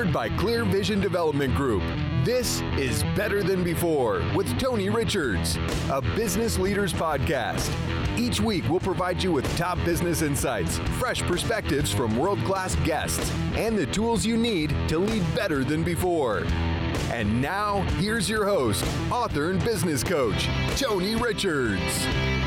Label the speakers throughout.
Speaker 1: Powered by Clear Vision Development Group. This is Better Than Before with Tony Richards, a business leaders podcast. Each week, we'll provide you with top business insights, fresh perspectives from world-class guests, and the tools you need to lead better than before. And now, here's your host, author and business coach, Tony Richards.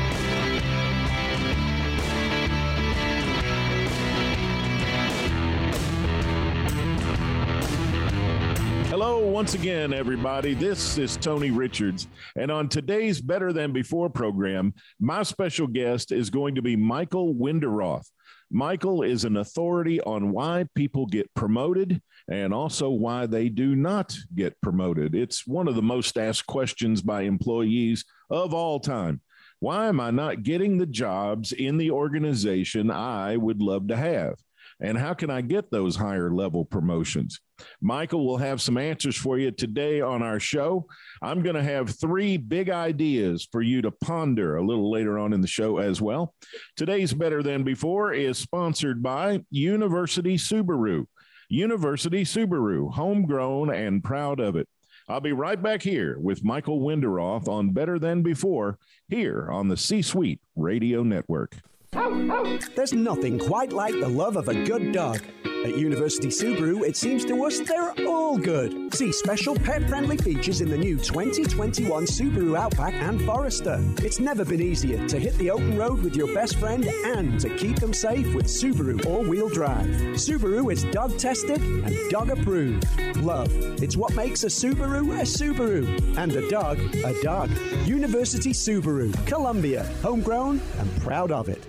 Speaker 2: Hello, once again, everybody. This is Tony Richards, and on today's Better Than Before program, my special guest is going to be Michael Winderoth. Michael is an authority on why people get promoted and also why they do not get promoted. It's one of the most asked questions by employees of all time. Why am I not getting the jobs in the organization I would love to have? And how can I get those higher level promotions? Michael will have some answers for you today on our show. I'm going to have 3 big ideas for you to ponder a little later on in the show as well. Today's Better Than Before is sponsored by University Subaru. University Subaru, homegrown and proud of it. I'll be right back here with Michael Winderoth on Better Than Before here on the C-Suite Radio Network.
Speaker 3: There's nothing quite like the love of a good dog. At University Subaru, it seems to us they're all good. See special pet-friendly features in the new 2021 Subaru Outback and Forester. It's never been easier to hit the open road with your best friend and to keep them safe with Subaru all-wheel drive. Subaru is dog-tested and dog-approved. Love, it's what makes a Subaru a Subaru. And a dog. University Subaru, Columbia, homegrown and proud of it.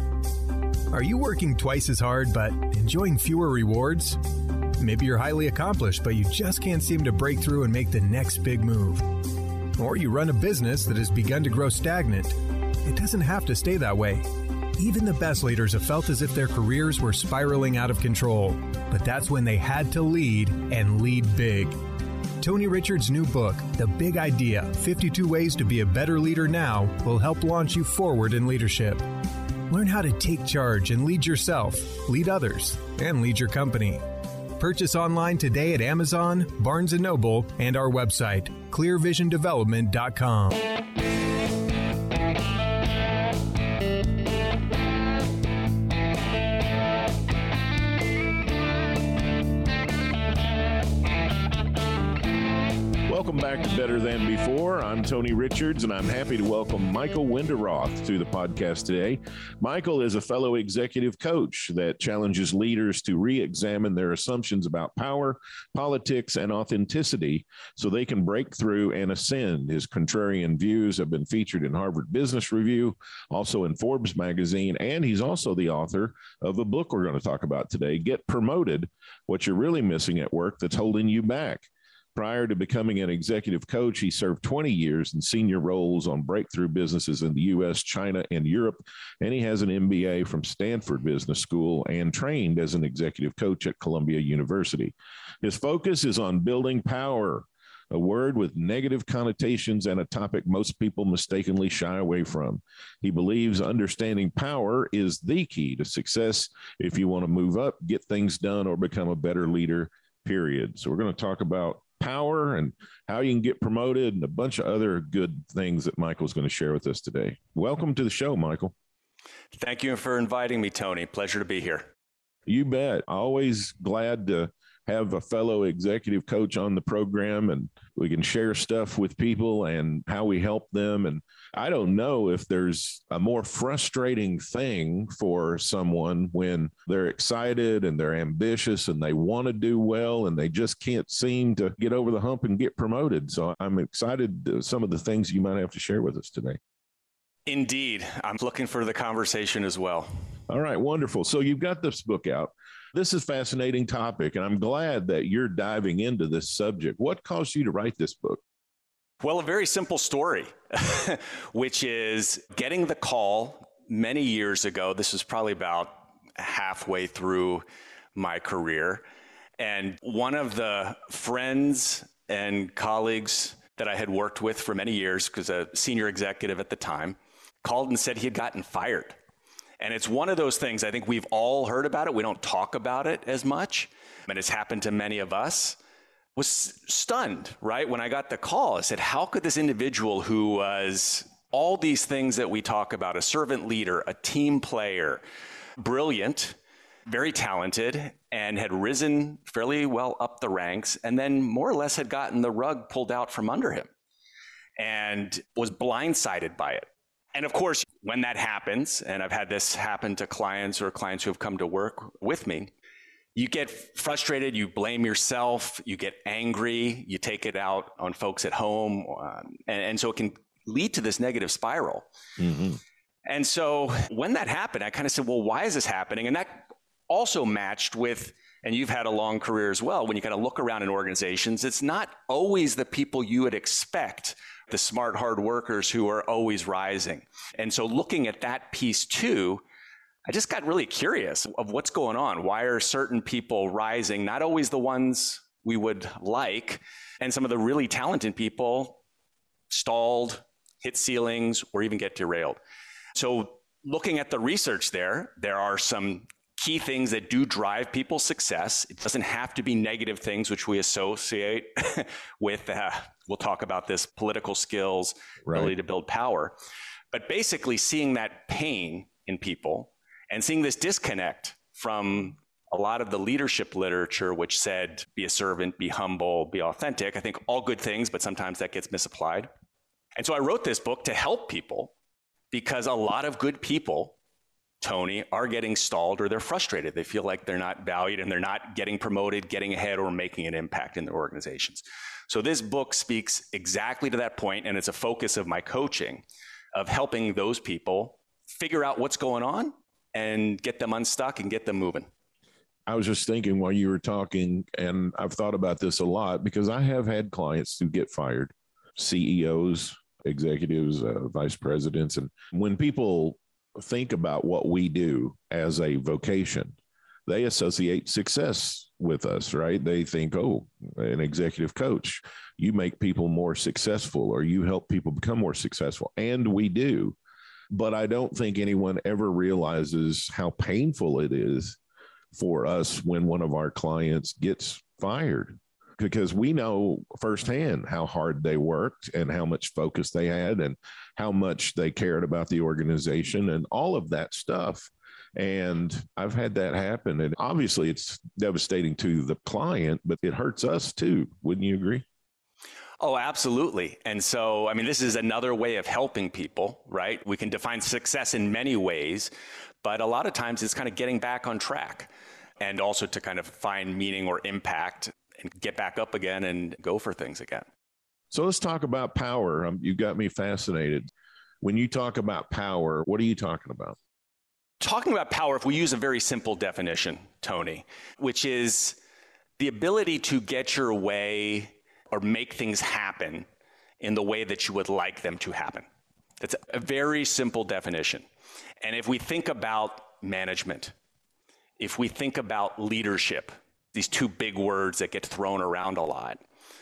Speaker 4: Are you working twice as hard but enjoying fewer rewards? Maybe you're highly accomplished but you just can't seem to break through and make the next big move. Or you run a business that has begun to grow stagnant. It doesn't have to stay that way. Even the best leaders have felt as if their careers were spiraling out of control. But that's when they had to lead and lead big. Tony Richards' new book, The Big Idea, 52 Ways to Be a Better Leader Now, will help launch you forward in leadership. Learn how to take charge and lead yourself, lead others, and lead your company. Purchase online today at Amazon, Barnes & Noble, and our website, clearvisiondevelopment.com.
Speaker 2: Welcome back to Better Than Before. I'm Tony Richards, and I'm happy to welcome Michael Winderoth to the podcast today. Michael is a fellow executive coach that challenges leaders to re-examine their assumptions about power, politics, and authenticity so they can break through and ascend. His contrarian views have been featured in Harvard Business Review, also in Forbes magazine, and he's also the author of a book we're going to talk about today, Get Promoted, What You're Really Missing at Work That's Holding You Back. Prior to becoming an executive coach, he served 20 years in senior roles on breakthrough businesses in the U.S., China, and Europe, and he has an MBA from Stanford Business School and trained as an executive coach at Columbia University. His focus is on building power, a word with negative connotations and a topic most people mistakenly shy away from. He believes understanding power is the key to success if you want to move up, get things done, or become a better leader, period. So we're going to talk about power and how you can get promoted and a bunch of other good things that Michael's going to share with us today. Welcome to the show, Michael.
Speaker 5: Thank you for inviting me, Tony. Pleasure to be here.
Speaker 2: You bet. Always glad to have a fellow executive coach on the program, and we can share stuff with people and how we help them. And I don't know if there's a more frustrating thing for someone when they're excited and they're ambitious and they want to do well and they just can't seem to get over the hump and get promoted. So I'm excited to some of the things you might have to share with us today.
Speaker 5: Indeed. I'm looking for the conversation as well.
Speaker 2: All right. Wonderful. So you've got this book out. This is a fascinating topic, and I'm glad that you're diving into this subject. What caused you to write this book?
Speaker 5: Well, a very simple story, which is getting the call many years ago. This was probably about halfway through my career. And one of the friends and colleagues that I had worked with for many years, because a senior executive at the time, called and said he had gotten fired. And it's one of those things, I think we've all heard about it. We don't talk about it as much. And it's happened to many of us. Was stunned, right? When I got the call, I said, how could this individual who was all these things that we talk about, a servant leader, a team player, brilliant, very talented, and had risen fairly well up the ranks, and then more or less had gotten the rug pulled out from under him and was blindsided by it. And of course, when that happens, and I've had this happen to clients or clients who have come to work with me, you get frustrated, you blame yourself, you get angry, you take it out on folks at home. And so it can lead to this negative spiral. Mm-hmm. And so when that happened, I kind of said, well, why is this happening? And that also matched with, and you've had a long career as well, when you kind of look around in organizations, it's not always the people you would expect, the smart, hard workers who are always rising. And so looking at that piece too, I just got really curious of what's going on. Why are certain people rising? Not always the ones we would like. And some of the really talented people stalled, hit ceilings, or even get derailed. So looking at the research there are some key things that do drive people's success. It doesn't have to be negative things, which we associate with, we'll talk about this, political skills, ability to build power. But basically seeing that pain in people and seeing this disconnect from a lot of the leadership literature, which said, be a servant, be humble, be authentic. I think all good things, but sometimes that gets misapplied. And so I wrote this book to help people, because a lot of good people, Tony, are getting stalled or they're frustrated. They feel like they're not valued and they're not getting promoted, getting ahead, or making an impact in their organizations. So this book speaks exactly to that point, and it's a focus of my coaching, of helping those people figure out what's going on and get them unstuck and get them moving.
Speaker 2: I was just thinking while you were talking, and I've thought about this a lot because I have had clients who get fired, CEOs, executives, vice presidents. And when people think about what we do as a vocation, they associate success with us, right? They think, oh, an executive coach, you make people more successful or you help people become more successful. And we do. But I don't think anyone ever realizes how painful it is for us when one of our clients gets fired, because we know firsthand how hard they worked and how much focus they had and how much they cared about the organization and all of that stuff. And I've had that happen. And obviously it's devastating to the client, but it hurts us too. Wouldn't you agree?
Speaker 5: Oh, absolutely. And so, I mean, this is another way of helping people, right? We can define success in many ways, but a lot of times it's kind of getting back on track and also to kind of find meaning or impact and get back up again and go for things again.
Speaker 2: So let's talk about power. You got me fascinated. When you talk about power, what are you talking about?
Speaker 5: Talking about power, if we use a very simple definition, Tony, which is the ability to get your way or make things happen in the way that you would like them to happen. That's a very simple definition. And if we think about management, if we think about leadership, these two big words that get thrown around a lot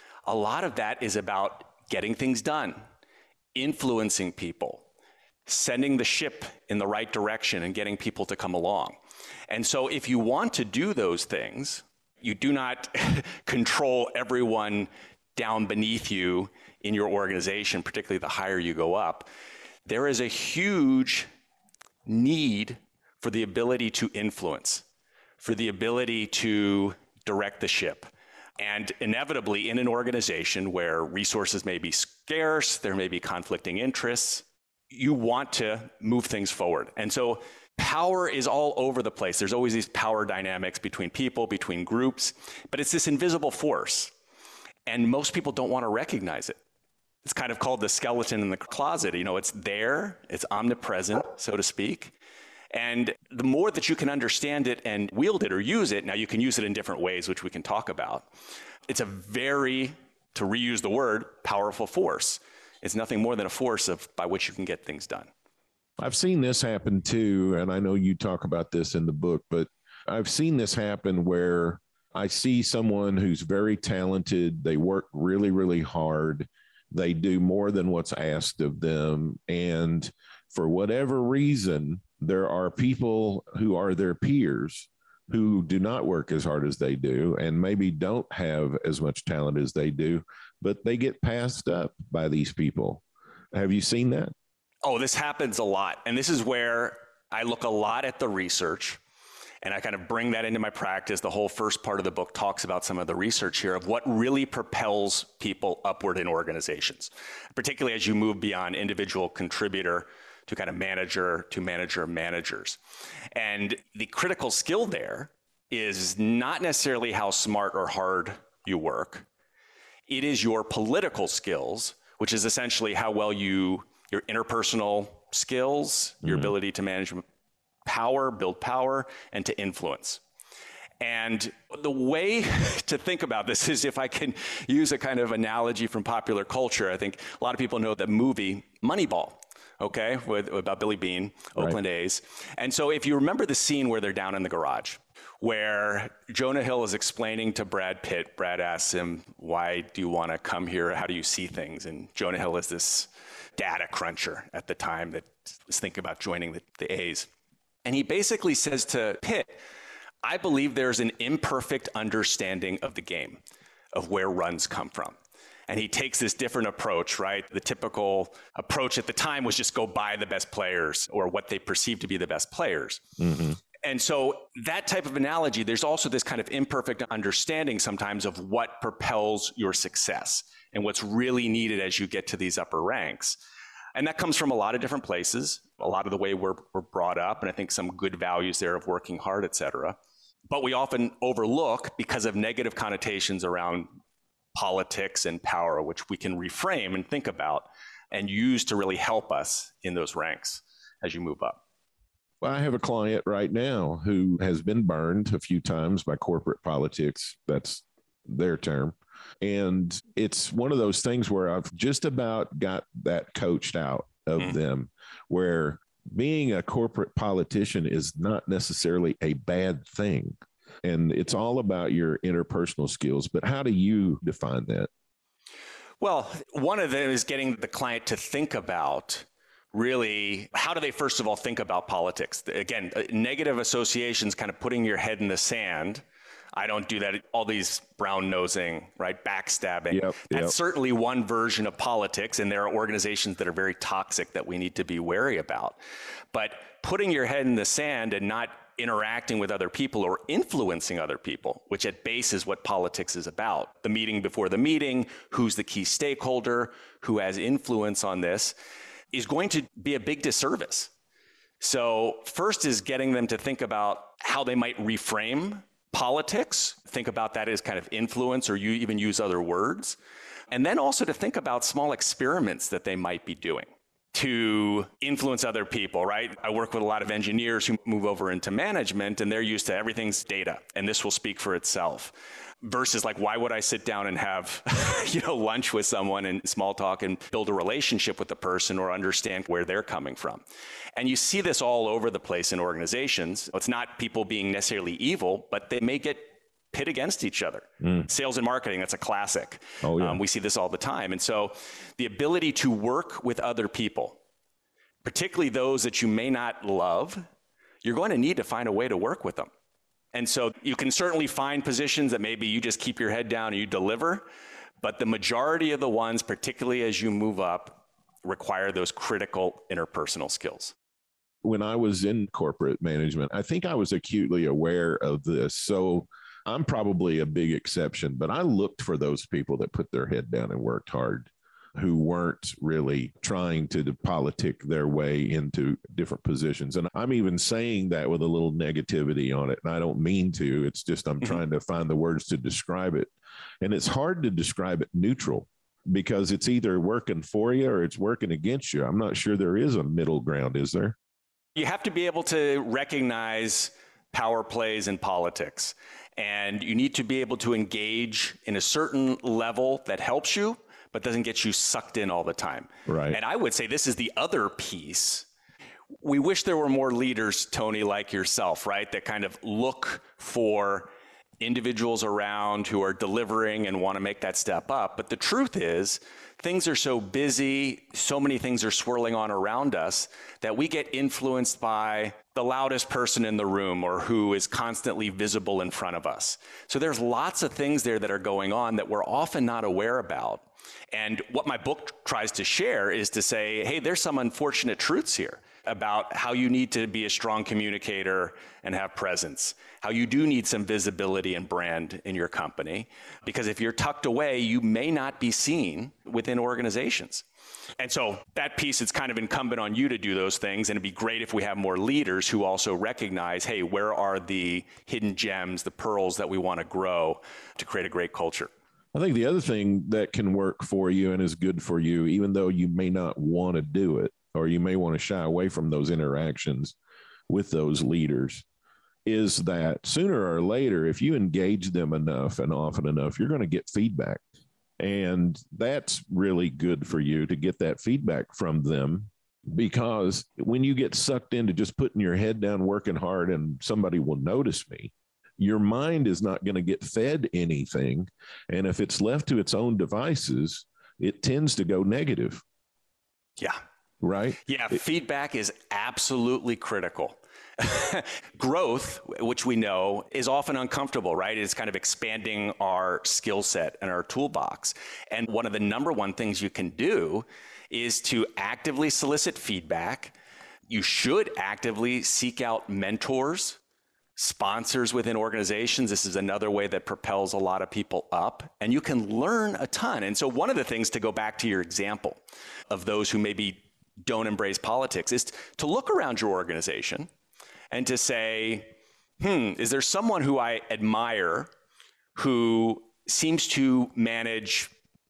Speaker 5: of that is about getting things done, influencing people, sending the ship in the right direction and getting people to come along. And so if you want to do those things, you do not control everyone down beneath you in your organization, particularly the higher you go up. There is a huge need for the ability to influence, for the ability to direct the ship. And inevitably in an organization where resources may be scarce, there may be conflicting interests, you want to move things forward. And so power is all over the place. There's always these power dynamics between people, between groups, but it's this invisible force. And most people don't want to recognize it. It's kind of called the skeleton in the closet. You know, it's there, it's omnipresent, so to speak. And the more that you can understand it and wield it or use it, now you can use it in different ways, which we can talk about. It's a very, to reuse the word, powerful force. It's nothing more than a force by which you can get things done.
Speaker 2: I've seen this happen too, and I know you talk about this in the book, but I've seen this happen where I see someone who's very talented, they work really, really hard, they do more than what's asked of them, and for whatever reason, there are people who are their peers who do not work as hard as they do and maybe don't have as much talent as they do, but they get passed up by these people. Have you seen that?
Speaker 5: Oh, this happens a lot. And this is where I look a lot at the research and I kind of bring that into my practice. The whole first part of the book talks about some of the research here of what really propels people upward in organizations, particularly as you move beyond individual contributor to kind of manager to managers. And the critical skill there is not necessarily how smart or hard you work. It is your political skills, which is essentially how well your interpersonal skills, your ability to manage power, build power, and to influence. And the way to think about this is, if I can use a kind of analogy from popular culture, I think a lot of people know the movie Moneyball. Okay, about Billy Beane, Oakland A's. And so if you remember the scene where they're down in the garage, where Jonah Hill is explaining to Brad Pitt, Brad asks him, why do you want to come here? How do you see things? And Jonah Hill is this data cruncher at the time that was thinking about joining the A's. And he basically says to Pitt, I believe there's an imperfect understanding of the game, of where runs come from. And he takes this different approach, right? The typical approach at the time was just go buy the best players or what they perceive to be the best players. Mm-hmm. And so that type of analogy, there's also this kind of imperfect understanding sometimes of what propels your success and what's really needed as you get to these upper ranks. And that comes from a lot of different places, a lot of the way we're brought up, and I think some good values there of working hard, et cetera. But we often overlook because of negative connotations around politics and power, which we can reframe and think about and use to really help us in those ranks as you move up.
Speaker 2: Well, I have a client right now who has been burned a few times by corporate politics. That's their term. And it's one of those things where I've just about got that coached out of them, where being a corporate politician is not necessarily a bad thing. And it's all about your interpersonal skills. But how do you define that?
Speaker 5: Well, one of them is getting the client to think about really, how do they first of all think about politics? Again, negative associations, kind of putting your head in the sand. I don't do that. All these brown nosing, right? Backstabbing. That's certainly one version of politics. And there are organizations that are very toxic that we need to be wary about. But putting your head in the sand and not interacting with other people or influencing other people, which at base is what politics is about. The meeting before the meeting, who's the key stakeholder, who has influence on this, is going to be a big disservice. So first is getting them to think about how they might reframe politics, think about that as kind of influence, or you even use other words. And then also to think about small experiments that they might be doing to influence other people, right? I work with a lot of engineers who move over into management, and they're used to everything's data, and this will speak for itself. Versus like, why would I sit down and have, lunch with someone and small talk and build a relationship with the person or understand where they're coming from? And you see this all over the place in organizations. It's not people being necessarily evil, but they may get pit against each other. Sales and marketing, that's a classic. Oh, yeah. We see this all the time. And so the ability to work with other people, particularly those that you may not love, you're going to need to find a way to work with them. And so you can certainly find positions that maybe you just keep your head down and you deliver, but the majority of the ones, particularly as you move up, require those critical interpersonal skills.
Speaker 2: When I was in corporate management, I think I was acutely aware of this. So I'm probably a big exception, but I looked for those people that put their head down and worked hard, who weren't really trying to politic their way into different positions. And I'm even saying that with a little negativity on it. And I don't mean to, it's just, I'm trying to find the words to describe it. And it's hard to describe it neutral because it's either working for you or it's working against you. I'm not sure there is a middle ground, is there?
Speaker 5: You have to be able to recognize power plays in politics. And you need to be able to engage in a certain level that helps you, but doesn't get you sucked in all the time.
Speaker 2: Right.
Speaker 5: And I would say this is the other piece. We wish there were more leaders, Tony, like yourself, right? That kind of look for individuals around who are delivering and want to make that step up. But the truth is, things are so busy, so many things are swirling on around us that we get influenced by the loudest person in the room or who is constantly visible in front of us. So there's lots of things there that are going on that we're often not aware about. And what my book tries to share is to say, hey, there's some unfortunate truths here about how you need to be a strong communicator and have presence, how you do need some visibility and brand in your company, because if you're tucked away, you may not be seen within organizations. And so that piece, it's kind of incumbent on you to do those things, and it'd be great if we have more leaders who also recognize, hey, where are the hidden gems, the pearls that we want to grow to create a great culture?
Speaker 2: I think the other thing that can work for you and is good for you, even though you may not want to do it, or you may want to shy away from those interactions with those leaders, is that sooner or later, if you engage them enough and often enough, you're going to get feedback. And that's really good for you to get that feedback from them, because when you get sucked into just putting your head down, working hard, and somebody will notice me, your mind is not going to get fed anything. And if it's left to its own devices, it tends to go negative.
Speaker 5: Yeah.
Speaker 2: Right?
Speaker 5: Yeah, feedback is absolutely critical. Growth, which we know, is often uncomfortable, right? It's kind of expanding our skill set and our toolbox. And one of the number one things you can do is to actively solicit feedback. You should actively seek out mentors, sponsors within organizations. This is another way that propels a lot of people up, and you can learn a ton. And so one of the things, to go back to your example of those who maybe don't embrace politics, is to look around your organization and to say, is there someone who I admire who seems to manage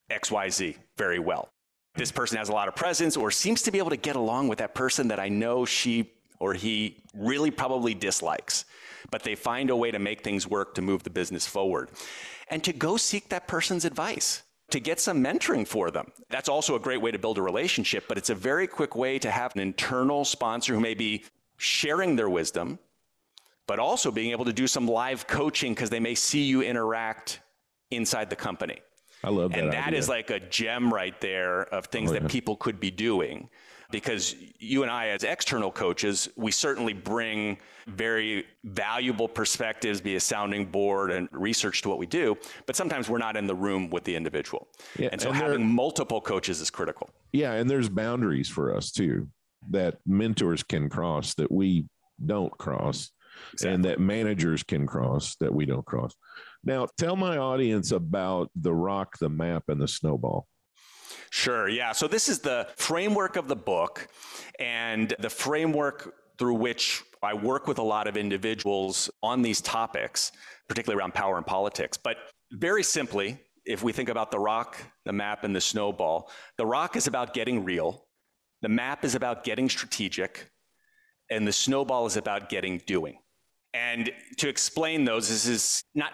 Speaker 5: XYZ very well? This person has a lot of presence or seems to be able to get along with that person that I know she or he really probably dislikes, but they find a way to make things work to move the business forward. And to go seek that person's advice, to get some mentoring for them. That's also a great way to build a relationship, but it's a very quick way to have an internal sponsor who may be sharing their wisdom, but also being able to do some live coaching because they may see you interact inside the company.
Speaker 2: I love that.
Speaker 5: And that is like a gem right there of things that people could be doing. Because you and I, as external coaches, we certainly bring very valuable perspectives, be a sounding board and research to what we do, but sometimes we're not in the room with the individual. Yeah, and so having multiple coaches is critical.
Speaker 2: Yeah, and there's boundaries for us too that mentors can cross that we don't cross. Exactly. And that managers can cross that we don't cross. Now, tell my audience about the rock, the map, and the snowball.
Speaker 5: Sure. Yeah. So this is the framework of the book and the framework through which I work with a lot of individuals on these topics, particularly around power and politics. But very simply, if we think about the rock, the map, and the snowball, the rock is about getting real. The map is about getting strategic. And the snowball is about getting doing. And to explain those, this is not,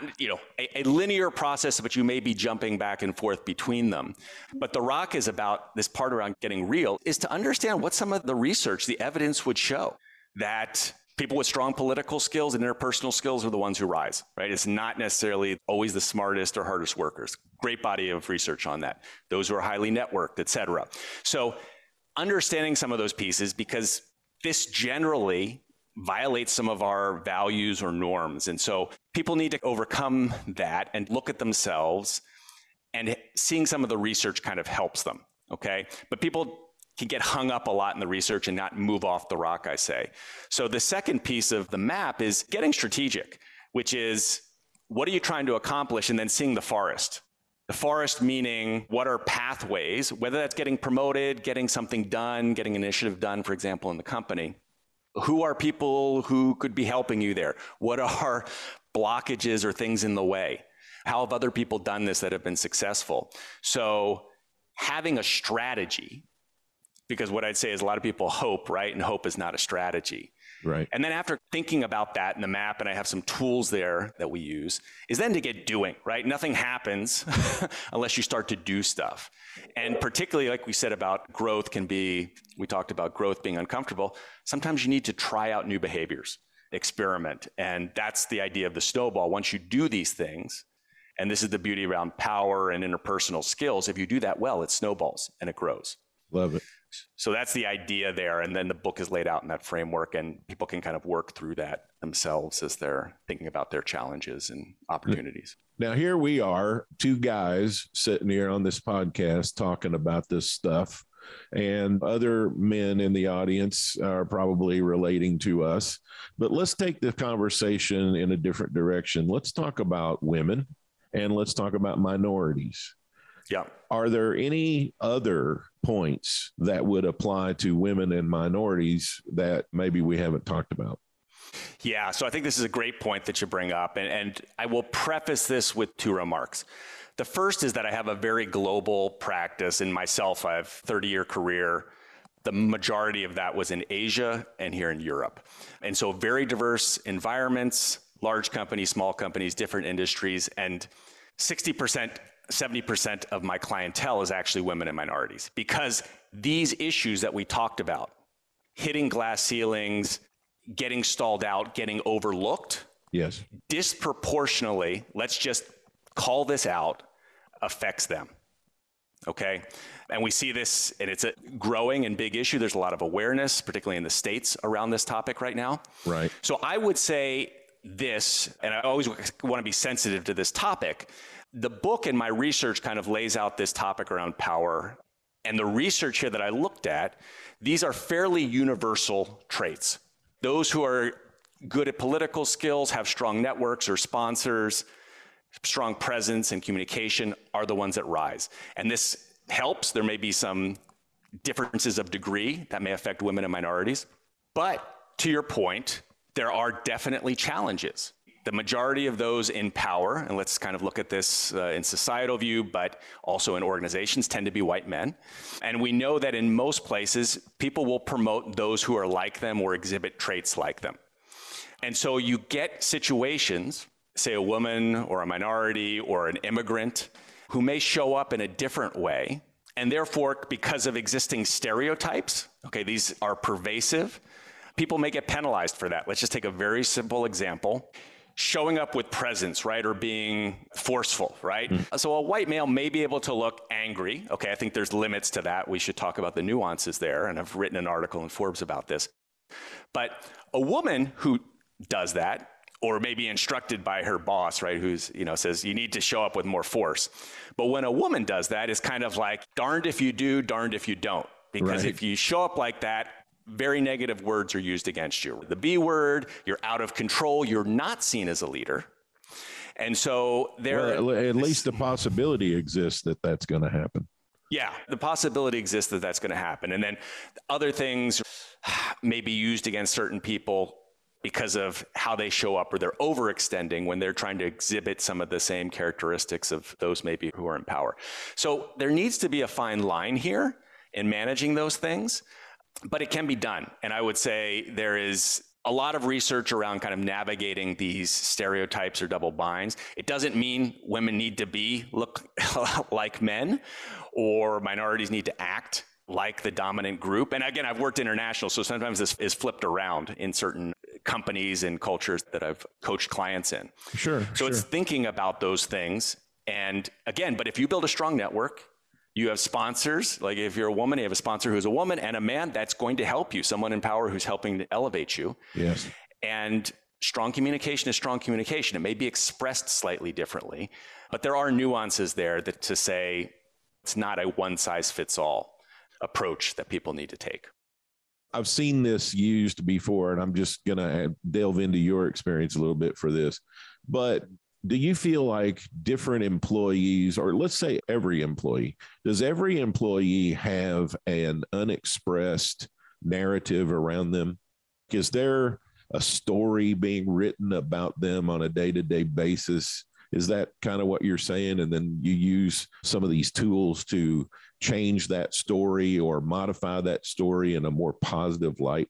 Speaker 5: a linear process, but you may be jumping back and forth between them. But the rock is about this part around getting real, is to understand what some of the research, the evidence would show that people with strong political skills and interpersonal skills are the ones who rise, right? It's not necessarily always the smartest or hardest workers. Great body of research on that. Those who are highly networked, et cetera. So understanding some of those pieces, because this generally violates some of our values or norms. And so people need to overcome that and look at themselves, and seeing some of the research kind of helps them, okay? But people can get hung up a lot in the research and not move off the rock, I say. So the second piece of the map is getting strategic, which is what are you trying to accomplish, and then seeing the forest. The forest meaning what are pathways, whether that's getting promoted, getting something done, getting an initiative done, for example, in the company. Who are people who could be helping you there? What are blockages or things in the way? How have other people done this that have been successful? So having a strategy, because what I'd say is a lot of people hope, right? And hope is not a strategy.
Speaker 2: Right.
Speaker 5: And then after thinking about that in the map, and I have some tools there that we use, is then to get doing, right? Nothing happens unless you start to do stuff. And particularly, like we said about growth we talked about growth being uncomfortable. Sometimes you need to try out new behaviors, experiment. And that's the idea of the snowball. Once you do these things, And this is the beauty around power and interpersonal skills. If you do that well, it snowballs and it grows.
Speaker 2: Love it.
Speaker 5: So that's the idea there. And then the book is laid out in that framework, and people can kind of work through that themselves as they're thinking about their challenges and opportunities.
Speaker 2: Now, here we are, two guys sitting here on this podcast talking about this stuff, and other men in the audience are probably relating to us. But let's take the conversation in a different direction. Let's talk about women, and let's talk about minorities.
Speaker 5: Yeah.
Speaker 2: Are there any other points that would apply to women and minorities that maybe we haven't talked about?
Speaker 5: Yeah, so I think this is a great point that you bring up, and I will preface this with two remarks. The first is that I have a very global practice in myself. I have a 30-year career. The majority of that was in Asia and here in Europe. And so very diverse environments, large companies, small companies, different industries, and 60%, 70% of my clientele is actually women and minorities, because these issues that we talked about, hitting glass ceilings, getting stalled out, getting overlooked,
Speaker 2: yes,
Speaker 5: disproportionately, let's just call this out, affects them. Okay. And we see this, and it's a growing and big issue. There's a lot of awareness, particularly in the States, around this topic right now.
Speaker 2: Right.
Speaker 5: So I would say this, and I always want to be sensitive to this topic. The book and my research kind of lays out this topic around power. And the research here that I looked at, these are fairly universal traits. Those who are good at political skills, have strong networks or sponsors, strong presence and communication are the ones that rise. And this helps. There may be some differences of degree that may affect women and minorities. But to your point, there are definitely challenges. The majority of those in power, and let's kind of look at this in societal view, but also in organizations, tend to be white men. And we know that in most places, people will promote those who are like them or exhibit traits like them. And so you get situations, say a woman or a minority or an immigrant, who may show up in a different way. And therefore, because of existing stereotypes, okay, these are pervasive, people may get penalized for that. Let's just take a very simple example. Showing up with presence, right, or being forceful, right? So a white male may be able to look angry. Okay, I think there's limits to that. We should talk about the nuances there, and I've written an article in Forbes about this. But a woman who does that, or maybe instructed by her boss, right, who's, says you need to show up with more force. But when a woman does that, it's kind of like darned if you do, darned if you don't. Because if you show up like that, very negative words are used against you. The B word, you're out of control, you're not seen as a leader. And so
Speaker 2: at least the possibility exists that that's going to happen.
Speaker 5: Yeah, the possibility exists that that's going to happen. And then other things may be used against certain people because of how they show up, or they're overextending when they're trying to exhibit some of the same characteristics of those maybe who are in power. So there needs to be a fine line here in managing those things. But it can be done. And I would say there is a lot of research around kind of navigating these stereotypes or double binds. It doesn't mean women need to look like men, or minorities need to act like the dominant group. And again, I've worked international, so sometimes this is flipped around in certain companies and cultures that I've coached clients in.
Speaker 2: Sure.
Speaker 5: So it's thinking about those things. And again, but if you build a strong network, you have sponsors, like if you're a woman, you have a sponsor who's a woman, and a man, that's going to help you, someone in power who's helping to elevate you.
Speaker 2: Yes.
Speaker 5: And strong communication is strong communication. It may be expressed slightly differently, but there are nuances there that to say it's not a one-size-fits-all approach that people need to take.
Speaker 2: I've seen this used before, and I'm just going to delve into your experience a little bit for this. But do you feel like different employees, or let's say every employee, does every employee have an unexpressed narrative around them? Is there a story being written about them on a day-to-day basis? Is that kind of what you're saying? And then you use some of these tools to change that story or modify that story in a more positive light?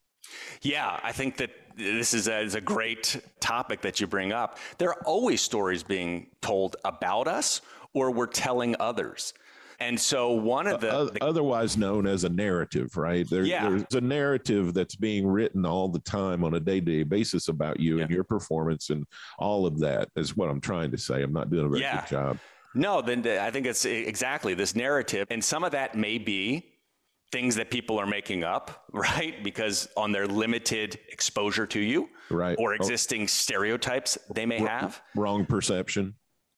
Speaker 5: Yeah, I think that this is a great topic that you bring up. There are always stories being told about us, or we're telling others. And so one of the
Speaker 2: otherwise known as a narrative, right? There's a narrative that's being written all the time on a day-to-day basis about you and your performance, and all of that is what I'm trying to say. I'm not doing a very good job.
Speaker 5: No, then I think it's exactly this narrative. And some of that may be things that people are making up, right? Because on their limited exposure to you,
Speaker 2: right,
Speaker 5: or existing stereotypes they may have.
Speaker 2: Wrong perceptions.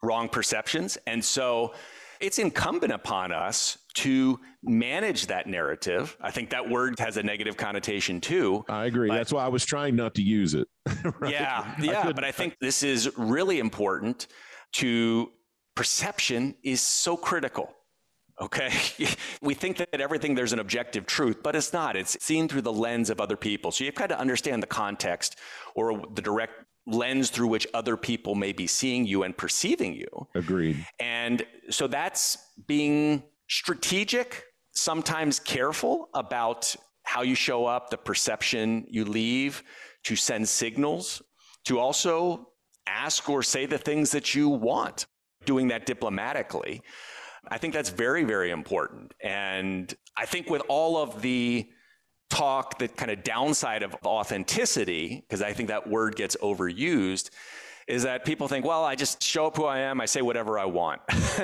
Speaker 5: And so it's incumbent upon us to manage that narrative. I think that word has a negative connotation too.
Speaker 2: I agree. That's why I was trying not to use it. Right?
Speaker 5: Yeah. But I think this is really important. Perception is so critical. Okay. We think that everything there's an objective truth, but it's not. It's seen through the lens of other people. So you've got to understand the context or the direct lens through which other people may be seeing you and perceiving you.
Speaker 2: Agreed.
Speaker 5: And so that's being strategic, sometimes careful about how you show up, the perception you leave, to send signals, to also ask or say the things that you want, doing that diplomatically. I think that's very, very important. And I think with all of the talk, the kind of downside of authenticity, because I think that word gets overused, is that people think, well, I just show up who I am, I say whatever I want.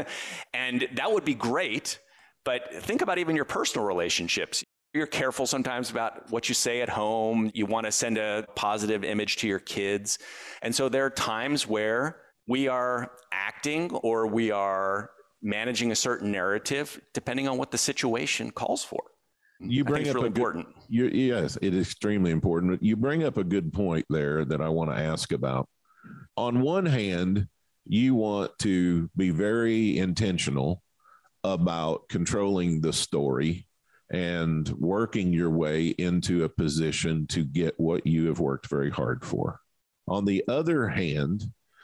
Speaker 5: And that would be great. But think about even your personal relationships. You're careful sometimes about what you say at home. You want to send a positive image to your kids. And so there are times where we are acting or we are managing a certain narrative, depending on what the situation calls for.
Speaker 2: You bring up
Speaker 5: really important.
Speaker 2: Yes, it is extremely important. You bring up a good point there that I want to ask about. On one hand, you want to be very intentional about controlling the story and working your way into a position to get what you have worked very hard for. On the other hand,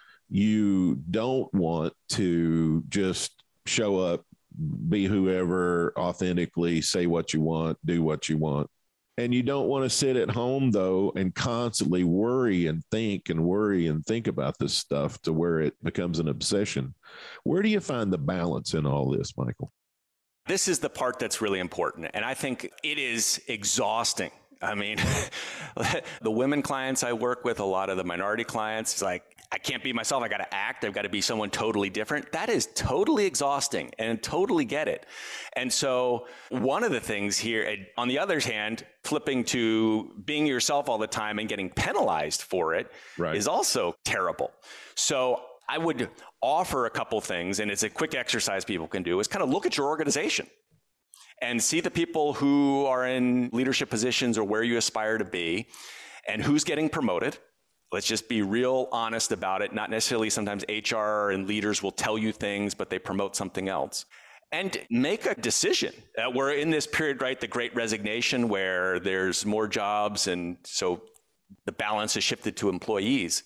Speaker 2: you don't want to just show up, be whoever, authentically say what you want, do what you want. And you don't want to sit at home, though, and constantly worry and think about this stuff to where it becomes an obsession. Where do you find the balance in all this, Michael?
Speaker 5: This is the part that's really important. And I think it is exhausting. I mean, the women clients I work with, a lot of the minority clients, it's like, I can't be myself. I got to act. I've got to be someone totally different. That is totally exhausting, and totally get it. And so one of the things here, on the other hand, flipping to being yourself all the time and getting penalized for it is also terrible. So I would offer a couple things, and it's a quick exercise people can do, is kind of look at your organization and see the people who are in leadership positions or where you aspire to be and who's getting promoted. Let's just be real honest about it. Not necessarily sometimes HR and leaders will tell you things, but they promote something else. And make a decision. We're in this period, right, the Great Resignation, where there's more jobs, and so the balance is shifted to employees,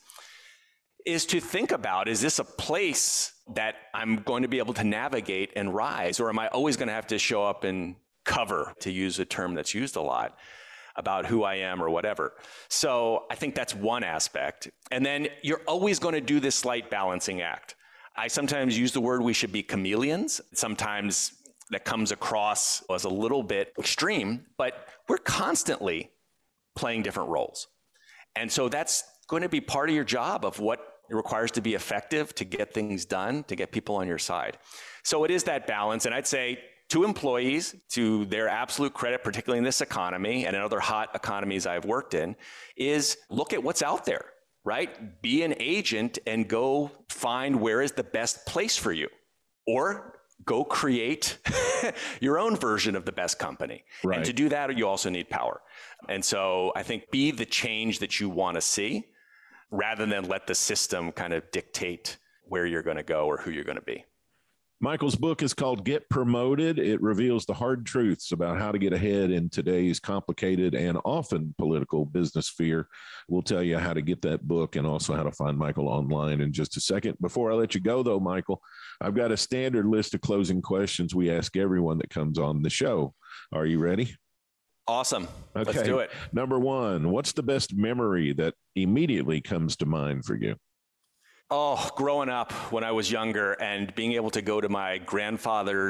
Speaker 5: is to think about, is this a place that I'm going to be able to navigate and rise, or am I always going to have to show up and cover, to use a term that's used a lot, about who I am or whatever. So I think that's one aspect. And then you're always going to do this slight balancing act. I sometimes use the word we should be chameleons. Sometimes that comes across as a little bit extreme, but we're constantly playing different roles. And so that's going to be part of your job of what it requires to be effective, to get things done, to get people on your side. So it is that balance. And I'd say to employees, to their absolute credit, particularly in this economy and in other hot economies I've worked in, is look at what's out there, right? Be an agent and go find where is the best place for you, or go create your own version of the best company. Right. And to do that, you also need power. And so I think be the change that you want to see, rather than let the system kind of dictate where you're going to go or who you're going to be.
Speaker 2: Michael's book is called Get Promoted. It reveals the hard truths about how to get ahead in today's complicated and often political business sphere. We'll tell you how to get that book and also how to find Michael online in just a second. Before I let you go, though, Michael, I've got a standard list of closing questions we ask everyone that comes on the show. Are you ready?
Speaker 5: Awesome.
Speaker 2: Okay.
Speaker 5: Let's do it.
Speaker 2: Number one, what's the best memory that immediately comes to mind for you?
Speaker 5: Oh, growing up when I was younger and being able to go to my grandfather's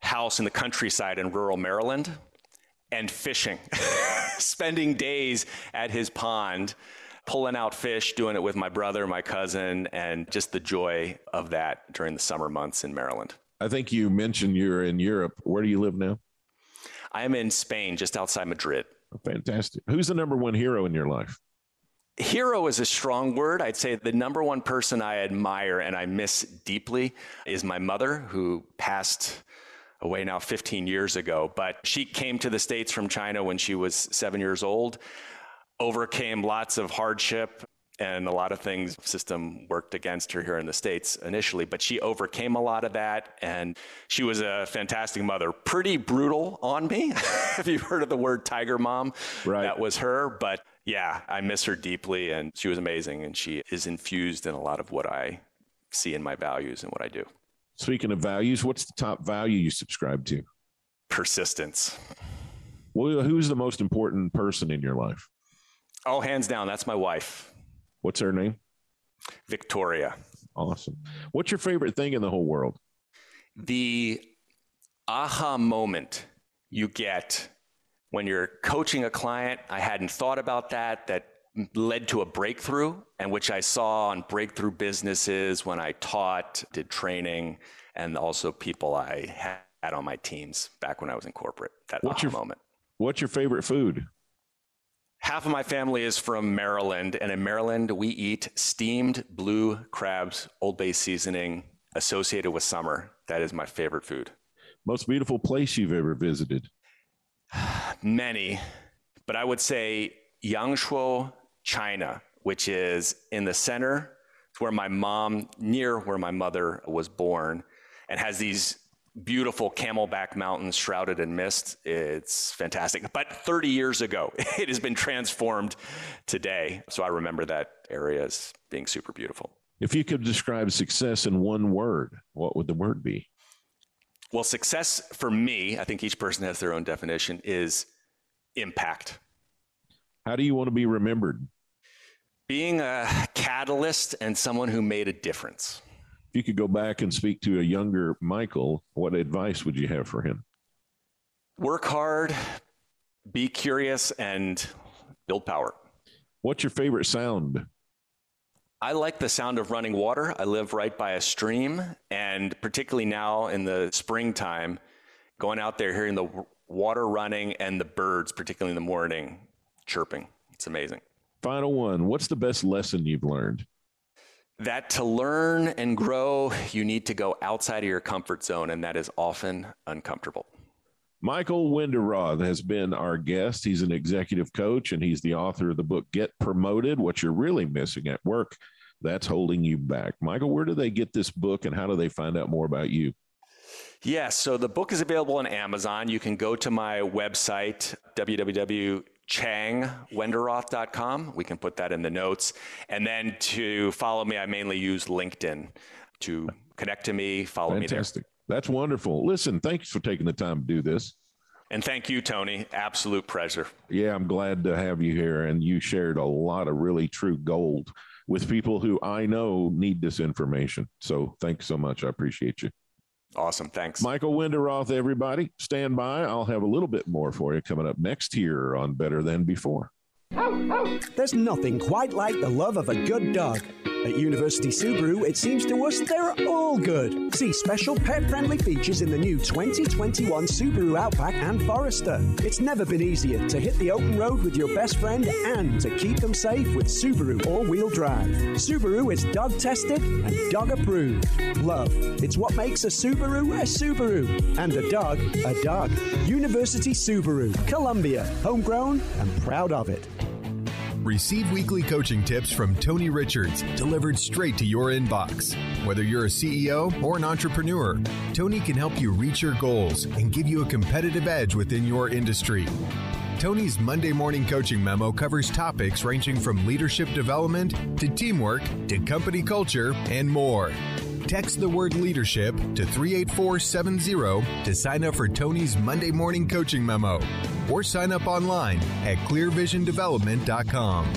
Speaker 5: house in the countryside in rural Maryland and fishing, spending days at his pond, pulling out fish, doing it with my brother, my cousin, and just the joy of that during the summer months in Maryland.
Speaker 2: I think you mentioned you're in Europe. Where do you live now?
Speaker 5: I am in Spain, just outside Madrid.
Speaker 2: Oh, fantastic. Who's the number one hero in your life?
Speaker 5: Hero is a strong word. I'd say the number one person I admire and I miss deeply is my mother, who passed away now 15 years ago. But she came to the States from China when she was 7 years old, overcame lots of hardship, and a lot of things, system worked against her here in the States initially, but she overcame a lot of that, and she was a fantastic mother. Pretty brutal on me. Have you heard of the word tiger mom?
Speaker 2: Right.
Speaker 5: That was her, but yeah, I miss her deeply, and she was amazing, and she is infused in a lot of what I see in my values and what I do.
Speaker 2: Speaking of values, what's the top value you subscribe to?
Speaker 5: Persistence.
Speaker 2: Well, who's the most important person in your life?
Speaker 5: Oh, hands down, that's my wife.
Speaker 2: What's her name?
Speaker 5: Victoria.
Speaker 2: Awesome. What's your favorite thing in the whole world?
Speaker 5: The aha moment you get when you're coaching a client. I hadn't thought about that led to a breakthrough, and which I saw on breakthrough businesses when I taught, did training, and also people I had on my teams back when I was in corporate. That aha moment.
Speaker 2: What's your favorite food?
Speaker 5: Half of my family is from Maryland, and in Maryland, we eat steamed blue crabs, Old Bay seasoning, associated with summer. That is my favorite food.
Speaker 2: Most beautiful place you've ever visited?
Speaker 5: Many, but I would say Yangshuo, China, which is in the center. It's where near where my mother was born, and has these beautiful Camelback Mountains shrouded in mist. It's fantastic. But 30 years ago, it has been transformed today. So I remember that area as being super beautiful.
Speaker 2: If you could describe success in one word, what would the word be?
Speaker 5: Well, success for me, I think each person has their own definition, is impact.
Speaker 2: How do you want to be remembered?
Speaker 5: Being a catalyst and someone who made a difference.
Speaker 2: If you could go back and speak to a younger Michael, what advice would you have for him?
Speaker 5: Work hard, be curious, and build power.
Speaker 2: What's your favorite sound?
Speaker 5: I like the sound of running water. I live right by a stream, and particularly now in the springtime, going out there, hearing the water running and the birds, particularly in the morning, chirping. It's amazing.
Speaker 2: Final one. What's the best lesson you've learned?
Speaker 5: That to learn and grow, you need to go outside of your comfort zone, and that is often uncomfortable.
Speaker 2: Michael Winderoth has been our guest. He's an executive coach, and he's the author of the book, Get Promoted, What You're Really Missing at Work That's Holding You Back. Michael, where do they get this book, and how do they find out more about you?
Speaker 5: Yes, so the book is available on Amazon. You can go to my website, www.changwenderoth.com. We can put that in the notes. And then to follow me, I mainly use LinkedIn to connect to me, follow me there.
Speaker 2: Fantastic. That's wonderful. Listen, thanks for taking the time to do this.
Speaker 5: And thank you, Tony. Absolute pleasure.
Speaker 2: Yeah, I'm glad to have you here. And you shared a lot of really true gold with people who I know need this information. So thanks so much. I appreciate you.
Speaker 5: Awesome. Thanks.
Speaker 2: Michael Winderoth, everybody. Stand by. I'll have a little bit more for you coming up next here on Better Than Before.
Speaker 3: There's nothing quite like the love of a good dog. At University Subaru, it seems to us they're all good. See special pet-friendly features in the new 2021 Subaru Outback and Forester. It's never been easier to hit the open road with your best friend and to keep them safe with Subaru all-wheel drive. Subaru is dog-tested and dog-approved. Love, it's what makes a Subaru a Subaru. And a dog. University Subaru, Columbia, homegrown and proud of it.
Speaker 4: Receive weekly coaching tips from Tony Richards, delivered straight to your inbox. Whether you're a CEO or an entrepreneur, Tony can help you reach your goals and give you a competitive edge within your industry. Tony's Monday Morning Coaching Memo covers topics ranging from leadership development to teamwork to company culture and more. Text the word leadership to 38470 to sign up for Tony's Monday Morning Coaching Memo, or sign up online at clearvisiondevelopment.com.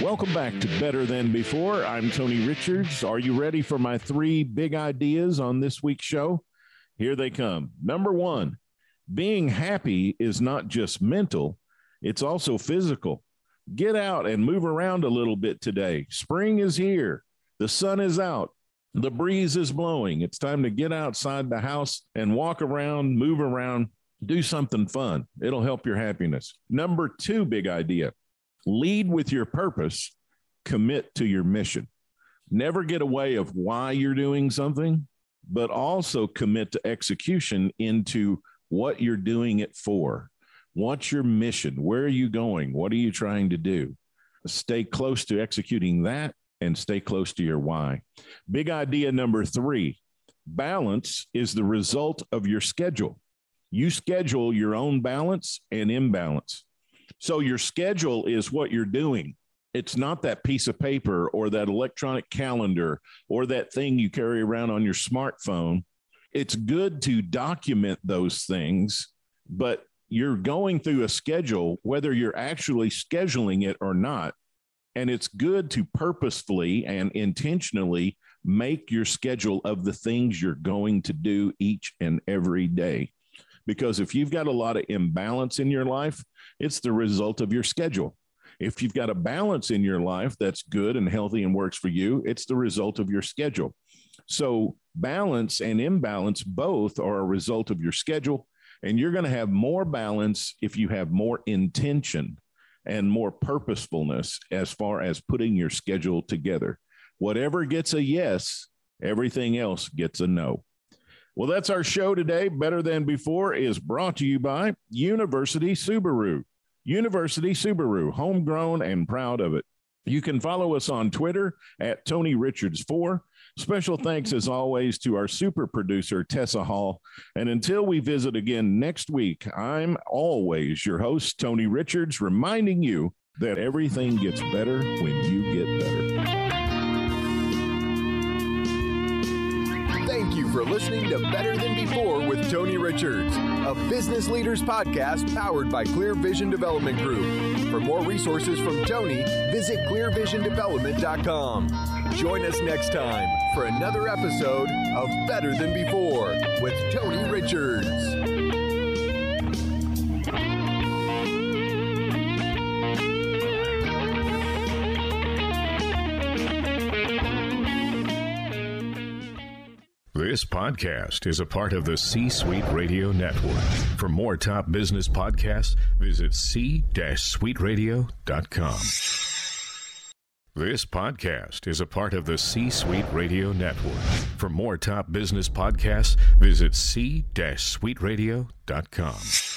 Speaker 2: Welcome back to Better Than Before. I'm Tony Richards. Are you ready for my 3 big ideas on this week's show? Here they come. Number 1, being happy is not just mental, it's also physical. Get out and move around a little bit today. Spring is here. The sun is out. The breeze is blowing. It's time to get outside the house and walk around, move around, do something fun. It'll help your happiness. Number 2 big idea. Lead with your purpose, commit to your mission. Never get away of why you're doing something, but also commit to execution into what you're doing it for. What's your mission? Where are you going? What are you trying to do? Stay close to executing that and stay close to your why. Big idea number 3, balance is the result of your schedule. You schedule your own balance and imbalance. So your schedule is what you're doing. It's not that piece of paper or that electronic calendar or that thing you carry around on your smartphone. It's good to document those things, but you're going through a schedule, whether you're actually scheduling it or not. And it's good to purposefully and intentionally make your schedule of the things you're going to do each and every day. Because if you've got a lot of imbalance in your life, it's the result of your schedule. If you've got a balance in your life that's good and healthy and works for you, it's the result of your schedule. So balance and imbalance both are a result of your schedule, and you're going to have more balance if you have more intention and more purposefulness as far as putting your schedule together. Whatever gets a yes, everything else gets a no. Well, that's our show today. Better Than Before is brought to you by University Subaru. University Subaru, homegrown and proud of it. You can follow us on Twitter at Tony Richards 4. Special thanks, as always, to our super producer, Tessa Hall. And until we visit again next week, I'm always your host, Tony Richards, reminding you that everything gets better when you get better.
Speaker 1: Thank you for listening to Better Than Before with Tony Richards, a business leaders podcast powered by Clear Vision Development Group. For more resources from Tony, visit clearvisiondevelopment.com. Join us next time for another episode of Better Than Before with Tony Richards.
Speaker 6: This podcast is a part of the C-Suite Radio Network. For more top business podcasts, visit c-suiteradio.com. This podcast is a part of the C-Suite Radio Network. For more top business podcasts, visit c-suiteradio.com.